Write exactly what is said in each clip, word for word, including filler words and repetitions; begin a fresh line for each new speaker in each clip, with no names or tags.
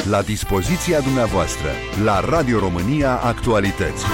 la dispoziția dumneavoastră, la Radio România Actualități.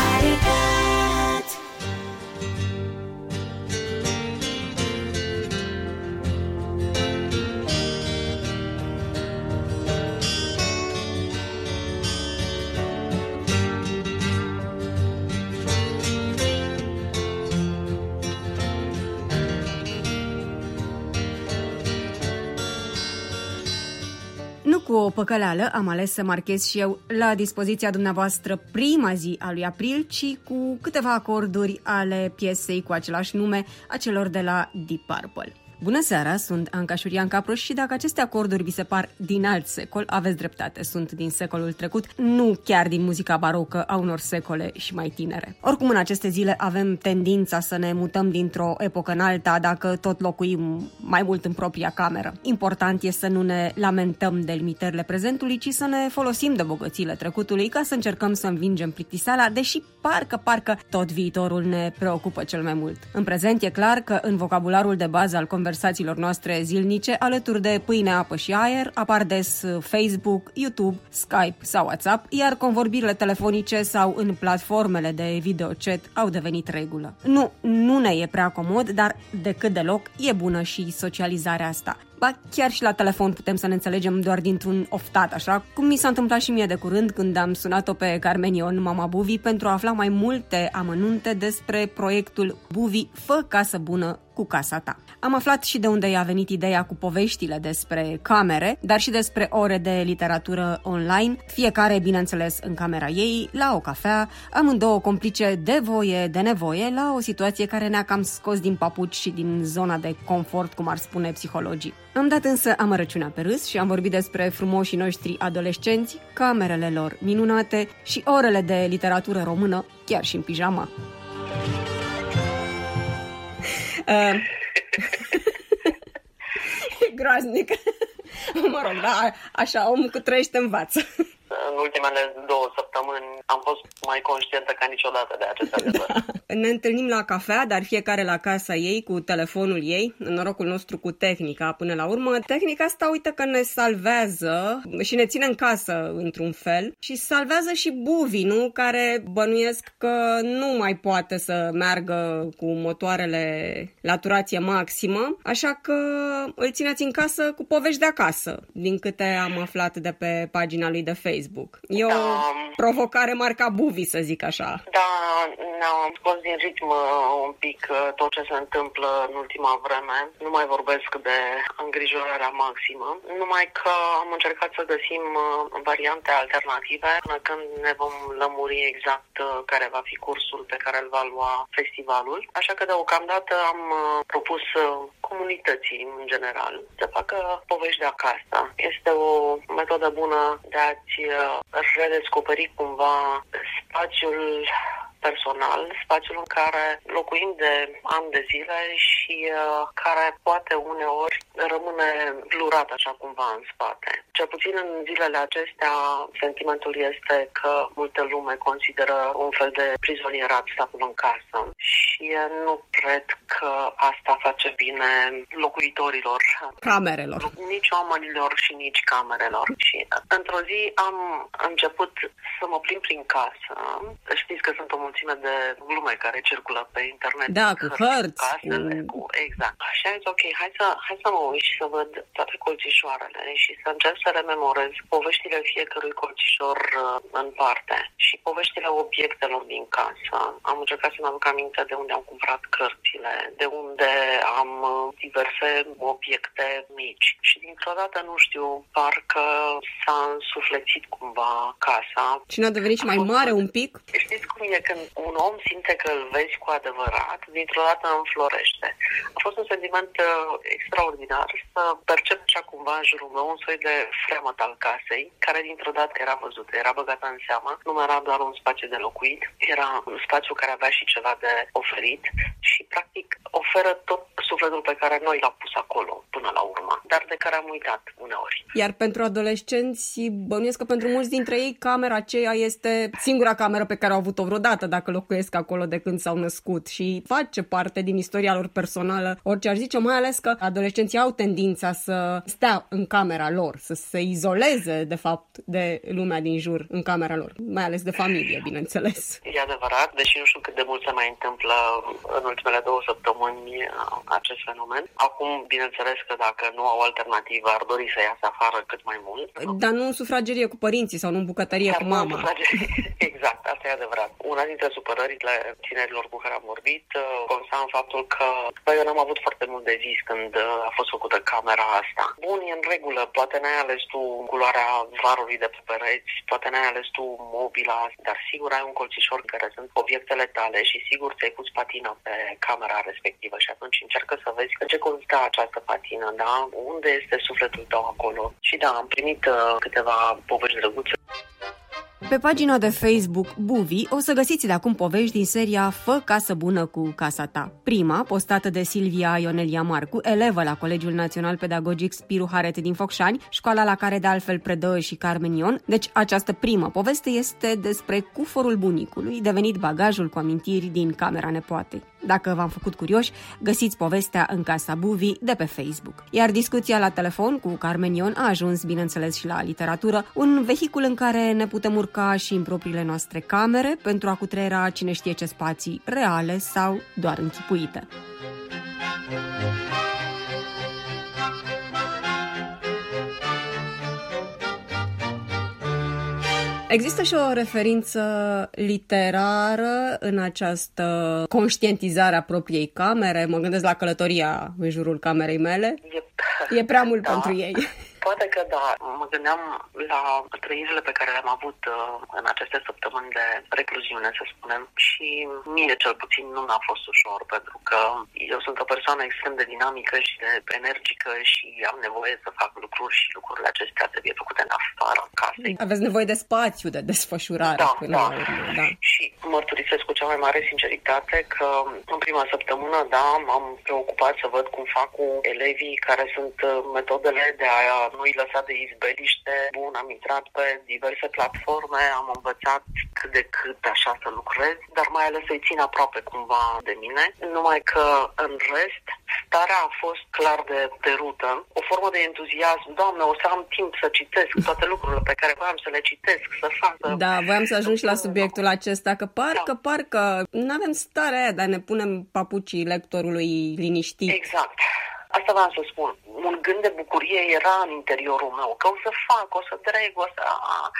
Nu cu o păcăleală am ales să marchez și eu la dispoziția dumneavoastră prima zi a lui april, ci cu câteva acorduri ale piesei cu același nume a celor de la Deep Purple. Bună seara, sunt Anca Șurian Capros și dacă aceste acorduri vi se par din alt secol, aveți dreptate, sunt din secolul trecut, nu chiar din muzica barocă a unor secole și mai tinere. Oricum, în aceste zile avem tendința să ne mutăm dintr-o epocă în alta dacă tot locuim mai mult în propria cameră. Important este să nu ne lamentăm de limitările prezentului, ci să ne folosim de bogățiile trecutului ca să încercăm să învingem plictiseala, deși parcă, parcă tot viitorul ne preocupă cel mai mult. În prezent e clar că în vocabularul de bază al conversațiilor noastre zilnice, alături de pâine, apă și aer, apar des Facebook, YouTube, Skype sau WhatsApp, iar convorbirile telefonice sau în platformele de videochat au devenit regulă. Nu, nu ne e prea comod, dar decât deloc e bună și socializarea asta. Ba, chiar și la telefon putem să ne înțelegem doar dintr-un oftat, așa cum mi s-a întâmplat și mie de curând când am sunat-o pe Carmen Ion, mama Buvi, pentru a afla mai multe amănunte despre proiectul Buvi, fă casă bună cu casa ta. Am aflat și de unde i-a venit ideea cu poveștile despre camere, dar și despre ore de literatură online, fiecare, bineînțeles, în camera ei, la o cafea, amândouă complice de voie, de nevoie, la o situație care ne-a cam scos din papuci și din zona de confort, cum ar spune psihologii. Am dat însă amărăciunea pe râs și am vorbit despre frumoșii noștri adolescenți, camerele lor minunate și orele de literatură română, chiar și în pijama. Uh, e groaznic. Mă rog, da, așa, omul cu trăiește învață.
În ultimele două săptămâni am fost mai conștientă ca niciodată de acest adevăr.
Da. Ne întâlnim la cafea, dar fiecare la casa ei, cu telefonul ei, în norocul nostru cu tehnica până la urmă. Tehnica asta, uite că ne salvează și ne ține în casă într-un fel și salvează și Buvi, nu? Care bănuiesc că nu mai poate să meargă cu motoarele la turație maximă, așa că îl țineți în casă cu povești de acasă, din câte am aflat de pe pagina lui de Facebook. E o da. provocare marca Buvi, să zic așa.
Da, ne-am scos din ritm un pic tot ce se întâmplă în ultima vreme. Nu mai vorbesc de îngrijorarea maximă, numai că am încercat să găsim variante alternative până când ne vom lămuri exact care va fi cursul pe care îl va lua festivalul. Așa că deocamdată am propus comunității în general să facă povești de acasă. Este o metodă bună de a-ți redescoperi cumva spațiul personal, spațiul în care locuim de ani de zile și uh, care poate uneori rămâne blurat așa cumva în spate. Cel puțin în zilele acestea, sentimentul este că multă lume consideră un fel de prizonierat statul în casă și nu cred că asta face bine locuitorilor.
Camerelor.
Nici oamenilor și nici camerelor. Și într-o zi am început să mă plimb prin casă. Știți că sunt o mulțime de glume care circulă pe internet.
Da, cu hărți.
Casele, cu... cu... Exact. Și am zis, ok, hai să, hai să mă uit și să văd toate colțișoarele și să încerc să rememorez poveștile fiecărui colțișor uh, în parte și poveștile obiectelor din casă. Am încercat să-mi aduc aminte de unde am cumpărat cărțile, de unde am uh, diverse obiecte mici. Și dintr-o dată, nu știu, parcă s-a însuflețit cumva casa.
Și n-a devenit și mai mare un pic?
Știți cum e când un om simte că îl vezi cu adevărat, dintr-o dată înflorește. A fost un sentiment uh, extraordinar să percep așa cumva în jurul meu un soi de fremăt al casei, care dintr-o dată era văzută, era băgată în seamă. Nu era doar un spațiu de locuit, era un spațiu care avea și ceva de oferit și practic oferă tot sufletul pe care noi l-am pus acolo până la urmă, dar de care am uitat uneori.
Iar pentru adolescenți, bănuiesc că pentru mulți dintre ei camera aceea este singura cameră pe care au avut-o vreodată dacă locuiesc acolo de când s-au născut și face parte din istoria lor personală, orice ar zice, mai ales că adolescenții au tendința să stea în camera lor, să se izoleze, de fapt, de lumea din jur în camera lor, mai ales de familie, bineînțeles.
E adevărat, deși nu știu cât de mult se mai întâmplă în ultimele două săptămâni acest fenomen. Acum, bineînțeles că dacă nu au alternativă, ar dori să iasă afară cât mai mult.
Dar nu în sufragerie cu părinții sau nu în bucătărie Dar cu mama.
Exact, asta e adevărat. Una dintre supărările tinerilor cu care am vorbit consta în faptul că bă, eu n-am avut foarte mult de zis când a fost făcută camera asta. Bun, e în regulă, poate n-ai ales tu culoarea varului de pe pereți, poate n-ai ales tu mobila, dar sigur ai un colțișor în care sunt obiectele tale și sigur ți-ai pus patina pe camera respectivă și atunci încearcă să vezi că ce constă această patină, da? Unde este sufletul tău acolo? Și da, am primit uh, câteva povești drăguțe.
Pe pagina de Facebook Buvi o să găsiți de acum povești din seria Fă casă bună cu casa ta. Prima, postată de Silvia Ionelia Marcu, elevă la Colegiul Național Pedagogic Spiru Haret din Focșani, școala la care de altfel predă și Carmen Ion. Deci această primă poveste este despre cuforul bunicului, devenit bagajul cu amintiri din camera nepoatei. Dacă v-am făcut curioși, găsiți povestea în Casa Buvi de pe Facebook. Iar discuția la telefon cu Carmen Ion a ajuns, bineînțeles, și la literatură, un vehicul în care ne putem urca și în propriile noastre camere pentru a cutreiera cine știe ce spații reale sau doar închipuite. Există și o referință literară în această conștientizare a propriei camere. Mă gândesc la călătoria în jurul camerei mele. E, e prea mult da. pentru ei.
Poate că da. Mă gândeam la trăirile pe care le-am avut uh, în aceste săptămâni de recluziune, să spunem, și mie cel puțin nu mi-a fost ușor, pentru că eu sunt o persoană extrem de dinamică și de energică și am nevoie să fac lucruri și lucrurile acestea trebuie făcute în afara casei.
Aveți nevoie de spațiu, de desfășurare.
Da,
până
da.
la urmă, da. Și
mărturisesc cu cea mai mare sinceritate că în prima săptămână, da, m-am preocupat să văd cum fac cu elevii, care sunt metodele de a nu-i lăsa de izbeliște. Bun, am intrat pe diverse platforme, am învățat cât de cât așa să lucrez, dar mai ales să-i țin aproape cumva de mine. Numai că în rest, starea a fost clar de derută. O formă de entuziasm. Doamne, o să am timp să citesc toate lucrurile pe care voiam să le citesc, să fac.
Da, voiam să ajung și la subiectul acesta, că parcă, da. parcă nu avem starea aia, dar ne punem papucii lectorului liniștit.
Exact. Asta vreau să spun. Un gând de bucurie era în interiorul meu, că o să fac, o să trec, o să...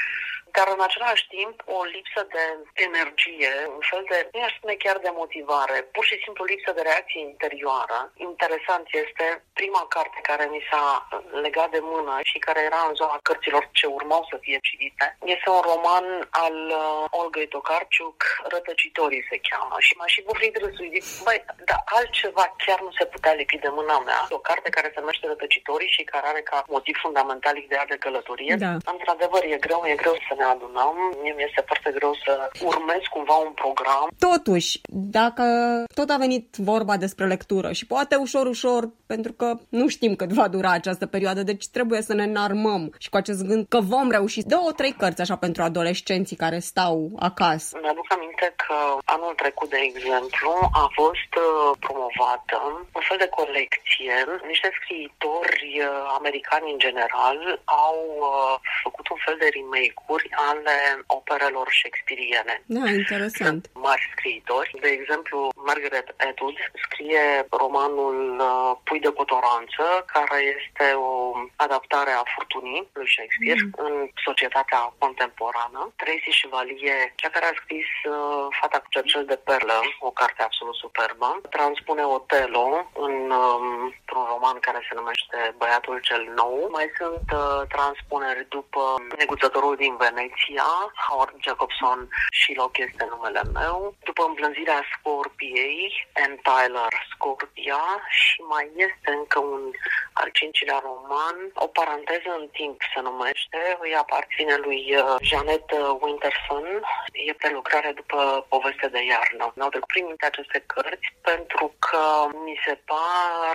Dar în același timp o lipsă de energie, un fel de, nu aș spune chiar de motivare, pur și simplu lipsă de reacție interioară. Interesant este prima carte care mi s-a legat de mână și care era în zona cărților ce urmau să fie citite. Este un roman al uh, Olgăi Tokarczuk, Rătăcitorii se cheamă. Și m-a și bufrit râsul. Zic, băi, dar altceva chiar nu se putea lipi de mâna mea. O carte care se numește Rătăcitorii și care are ca motiv fundamental ideea de călătorie. Da. Într-adevăr, e greu, e greu să ne adunăm. Mie mi-este foarte greu să urmez cumva un program.
Totuși, dacă tot a venit vorba despre lectură și poate ușor, ușor, pentru că nu știm cât va dura această perioadă, deci trebuie să ne înarmăm și cu acest gând că vom reuși două, trei cărți așa pentru adolescenții care stau acasă.
Mi-aduc aminte că anul trecut, de exemplu, a fost promovată un fel de colecție. Niște scriitori americani în general au făcut un fel de remake-uri ale operelor shakespeariene.
Da, interesant.
Mari scriitori. De exemplu, Margaret Atwood scrie romanul Pui de cotoranță, care este o adaptare a Furtunii lui Shakespeare mm. în societatea contemporană. Tracy Chevalier, cea care a scris uh, Fata cu cercel de perlă, o carte absolut superbă, transpune Otelo în, um, într-un roman care se numește Băiatul cel nou. Mai sunt uh, transpuneri după Neguțătorul din Veneția, Howard Jacobson, Shylock este numele meu, după Îmblânzirea Scorpiei, Anne Tyler, Scorpia, și mai este încă un al cincilea roman, O paranteză în timp se numește, îi aparține lui Jeanette Winterson, e prelucrare după Poveste de iarnă. Mi-au trecut prin minte aceste cărți pentru că mi se pare o variantă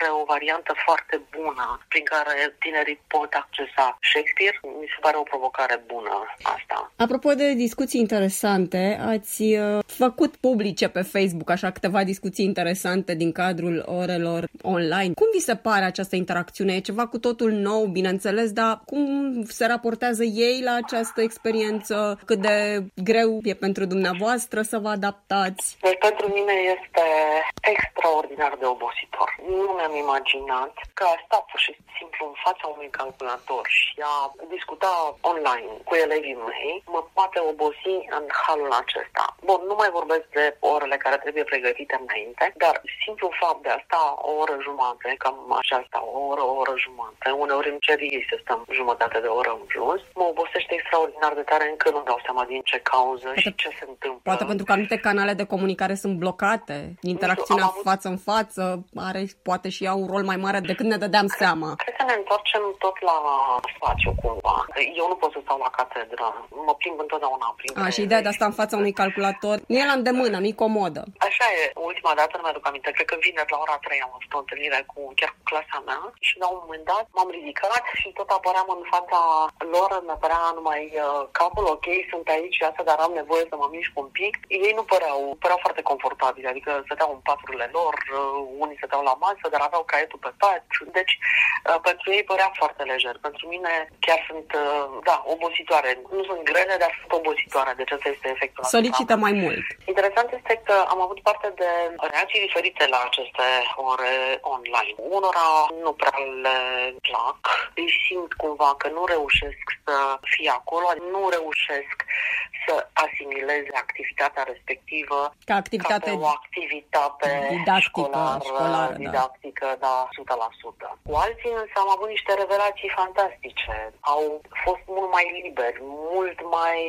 variantă foarte bună prin care tinerii pot accesa Shakespeare. Mi se pare o provocare bună asta.
Apropo de discuții interesante, ați uh, făcut publice pe Facebook așa câteva discuții interesante din cadrul orelor online. Cum vi se pare această interacțiune? E ceva cu totul nou, bineînțeles, dar cum se raportează ei la această experiență? Cât de greu e pentru dumneavoastră să vă adaptați?
Deci pentru mine este extraordinar de obositor. Nu mi-am imaginat că a sta pur și simplu în fața unui calculator și a discuta online cu elevii mei mă poate obosi în halul acesta. Bun, nu mai vorbesc de orele care trebuie pregătite înainte, dar simplu fapt de a sta o oră jumate, cam așa sta, o oră, o oră jumate, uneori îmi cer ei să stăm jumătate de oră în plus, mă obosește extraordinar de tare încât nu dau seama din ce cauză poate, și ce se întâmplă.
Poate pentru că anumite canale de comunicare sunt blocate, interacțiunea avut... față în față are poate și ea un rol mai mare decât ne dădeam seama.
Cred că ne întoarcem tot la spațiu cumva. Eu nu pot să stau la catedră, mă plimb întotdeauna prin.
A, și ideea de a sta în fața unui calculator nu e la îndemână, nu-i comodă.
Așa e. Ultima dată nu mi-aduc aminte, cred că vineri la ora trei am avut o întâlnire cu, chiar cu clasa mea și la un moment dat m-am ridicat și tot apăream în fața lor, mi-apărea numai uh, capul, ok, sunt aici asta, dar am nevoie să mă mișc un pic. Ei nu păreau, păreau foarte confortabili, adică stăteau în paturile lor, uh, unii stăteau la masă, dar aveau caietul pe pat. Deci, uh, pentru ei părea foarte lejer. Pentru mine chiar sunt, uh, da, obositoare. Nu sunt grele, dar sunt obositoare. Deci asta este efectul.
Solicită mai mult.
Interesant este că am avut parte de reacții diferite la aceste ore online. Unora nu prea le plac. Îi simt cumva că nu reușesc să fie acolo, nu reușesc să asimileze activitatea respectivă
ca activitate
ca o activitate
didactică,
școlară,
școlară,
didactică, da, o sută la sută. Cu alții însă am avut niște revelații fantastice. Au fost mult mai liberi, mult mai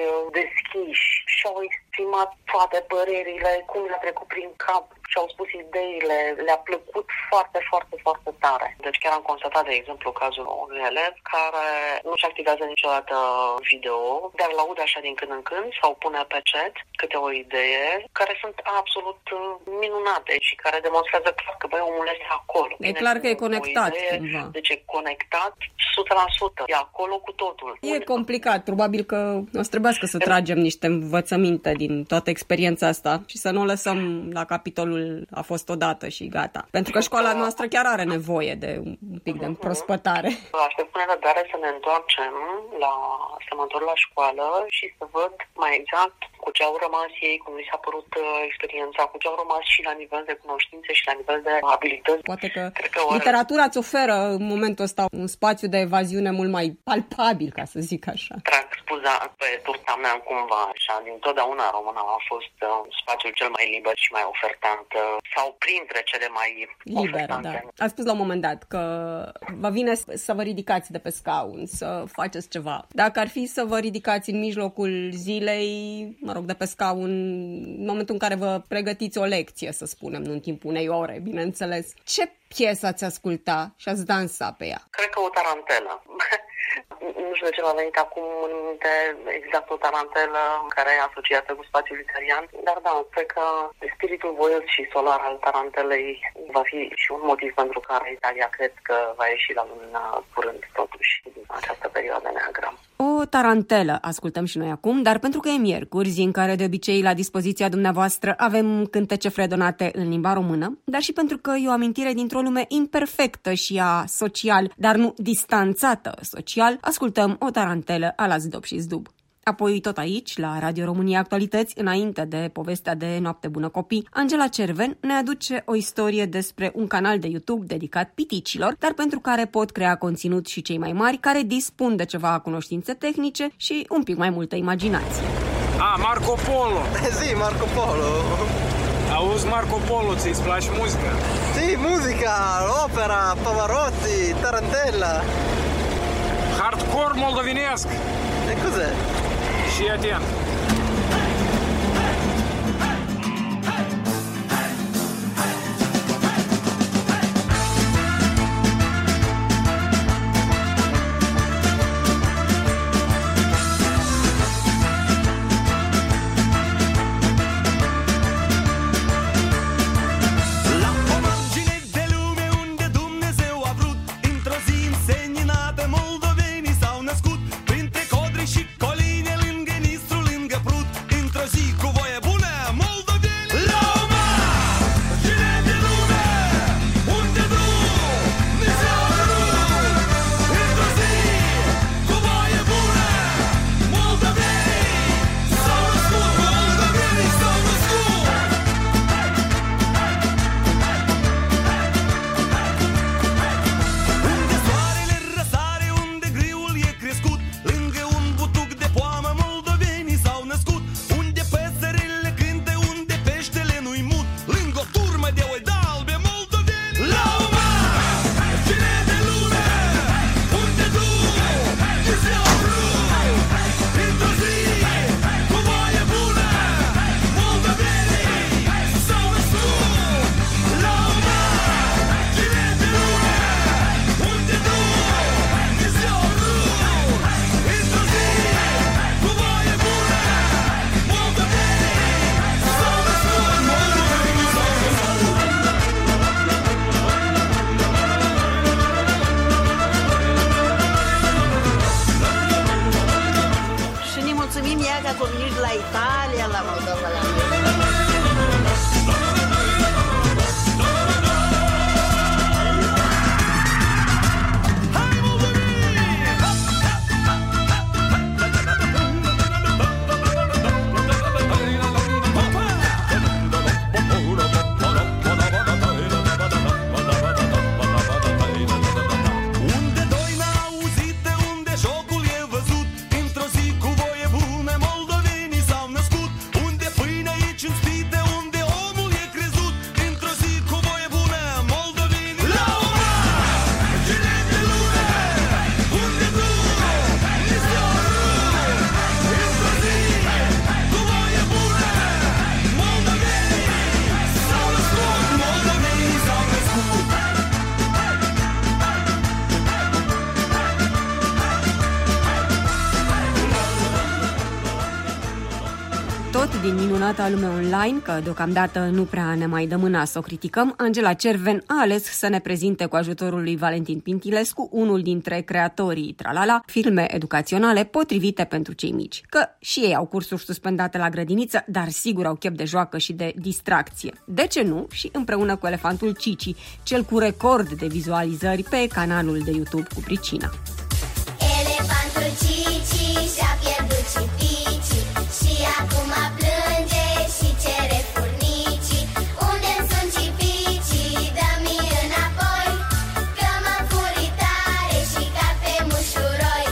deschiși și au exprimat toate părerile, cum le-a trecut prin cap și au spus ideile, le-a plăcut foarte, foarte, foarte tare. Deci chiar am constatat, de exemplu, cazul unui elev care nu-și activează niciodată video, dar l-aude așa din când în când sau pune pe chat câte o idee, care sunt absolut minunate și care demonstrează clar că, băi, omul este acolo.
E Bine, clar că e conectat idee, cumva.
Deci e conectat o sută la sută. E acolo cu totul.
E complicat. Probabil că o să trebuiască să tragem niște învățăminte din toată experiența asta și să nu o lăsăm la capitolul a fost odată și gata. Pentru că școala noastră chiar are nevoie de un pic de împrospătare.
Aștept cu nerăbdare să ne întoarcem la, să mă întorc la școală și să văd mai exact cu ce au rămas ei, cum li s-a părut experiența, cu ce au rămas și la nivel de cunoștințe și la nivel de abilități.
Poate că,
Cred că
literatura îți oferă în momentul ăsta un spațiu de evaziune mult mai palpabil, ca să zic așa.
Trag spuza pe turta mea cumva, așa, din totdeauna româna a fost uh, spațiul cel mai liber și mai ofertant sau printre cele mai
libere, da. Ați spus la un moment dat că vă vine să vă ridicați de pe scaun, să faceți ceva. Dacă ar fi să vă ridicați în mijlocul zilei, mă rog, de pe scaun, în momentul în care vă pregătiți o lecție, să spunem, nu în timpul unei ore, bineînțeles, ce piesă ați asculta și ați dansa pe ea?
Cred că o tarantelă. Nu știu de ce m-a venit acum în minte exact o tarantelă care e asociată cu spațiul italian, dar da, cred că spiritul voios și solar al tarantelei va fi și un motiv pentru care Italia cred că va ieși la lumină curând, totuși, din această perioadă neagră.
O tarantelă ascultăm și noi acum, dar pentru că e miercuri, zi în care de obicei la dispoziția dumneavoastră avem cântece fredonate în limba română, dar și pentru că e o amintire dintr-o lume imperfectă și a social, dar nu distanțată social, ascultăm o tarantelă a la Zdop și Zdub. Apoi, tot aici, la Radio România Actualități, înainte de povestea de Noapte Bună Copii, Angela Cerven ne aduce o istorie despre un canal de YouTube dedicat piticilor, dar pentru care pot crea conținut și cei mai mari, care dispun de ceva cunoștințe tehnice și un pic mai multă imaginație.
A, Marco Polo!
Zi, Marco Polo!
Auzi, Marco Polo, ți-i place muzica?
Sì, musica, opera, Pavarotti, tarantella.
Hardcore moldovenesc!
E cos'è?
Și atent!
La o margine de lume unde Dumnezeu dacă o veniți la Italia, la Moldova, la mine.
Tot din minunata lume online, că deocamdată nu prea ne mai dă mâna să o criticăm, Angela Cerven a ales să ne prezinte cu ajutorul lui Valentin Pintilescu, unul dintre creatorii Tralala, filme educaționale potrivite pentru cei mici. Că și ei au cursuri suspendate la grădiniță, dar sigur au chef de joacă și de distracție. De ce nu? Și împreună cu elefantul Cici, cel cu record de vizualizări pe canalul de YouTube cu pricina.
Elefantul Cici și-a pierdut cipici și acum plânge și cere furnicii. Unde-mi sunt cipicii? Dă-mi înapoi, că mă furi tare și cad pe mușuroi.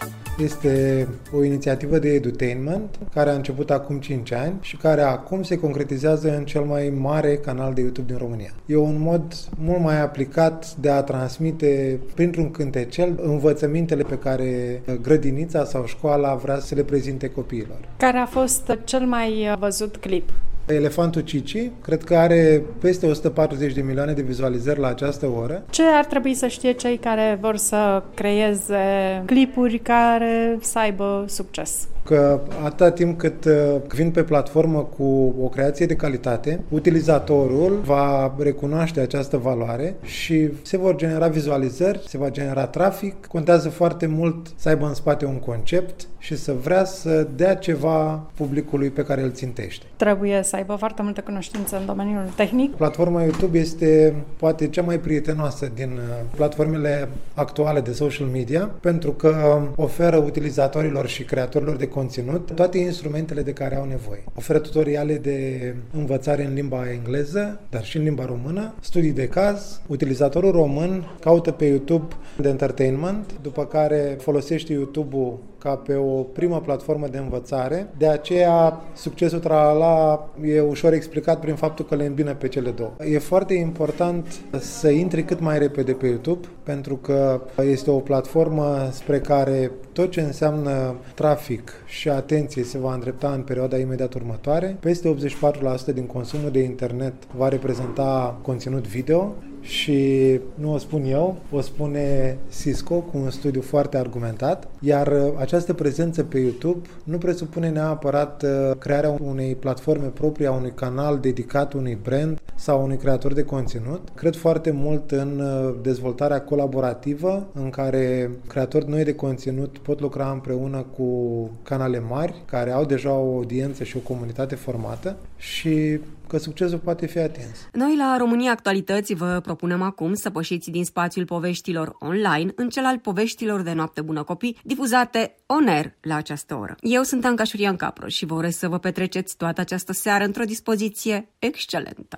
Este o inițiativă de edutainment care a început acum cinci ani și care acum se concretizează în cel mai mare canal de YouTube din România. E un mod mult mai aplicat de a transmite printr-un cântecel învățămintele pe care grădinița sau școala vrea să le prezinte copiilor.
Care a fost cel mai văzut clip?
Elefantul Cici, cred că are peste o sută patruzeci de milioane de vizualizări la această oră.
Ce ar trebui să știe cei care vor să creeze clipuri care să aibă succes?
Că atâta timp cât vin pe platformă cu o creație de calitate, utilizatorul va recunoaște această valoare și se vor genera vizualizări, se va genera trafic. Contează foarte mult să aibă în spate un concept și să vrea să dea ceva publicului pe care îl țintește.
Trebuie să aibă foarte multă cunoștință în domeniul tehnic.
Platforma YouTube este poate cea mai prietenoasă din platformele actuale de social media, pentru că oferă utilizatorilor și creatorilor de conținut toate instrumentele de care au nevoie. Oferă tutoriale de învățare în limba engleză, dar și în limba română, studii de caz. Utilizatorul român caută pe YouTube de entertainment, după care folosește YouTube-ul ca pe o primă platformă de învățare. De aceea, succesul Tralala e ușor explicat prin faptul că le îmbină pe cele două. E foarte important să intri cât mai repede pe YouTube, pentru că este o platformă spre care tot ce înseamnă trafic și atenție se va îndrepta în perioada imediat următoare. Peste optzeci și patru la sută din consumul de internet va reprezenta conținut video și nu o spun eu, o spune Cisco cu un studiu foarte argumentat, iar această prezență pe YouTube nu presupune neapărat crearea unei platforme proprii, a unui canal dedicat unui brand sau unui creator de conținut. Cred foarte mult în dezvoltarea colaborativă în care creatori noi de conținut pot lucra împreună cu canale mari care au deja o audiență și o comunitate formată și că succesul poate fi atins.
Noi la România Actualități vă propunem acum să pășiți din spațiul poveștilor online în cel al poveștilor de noapte bună copii, difuzate on air la această oră. Eu sunt Anca Șurian Capro și vă urez să vă petreceți toată această seară într-o dispoziție excelentă.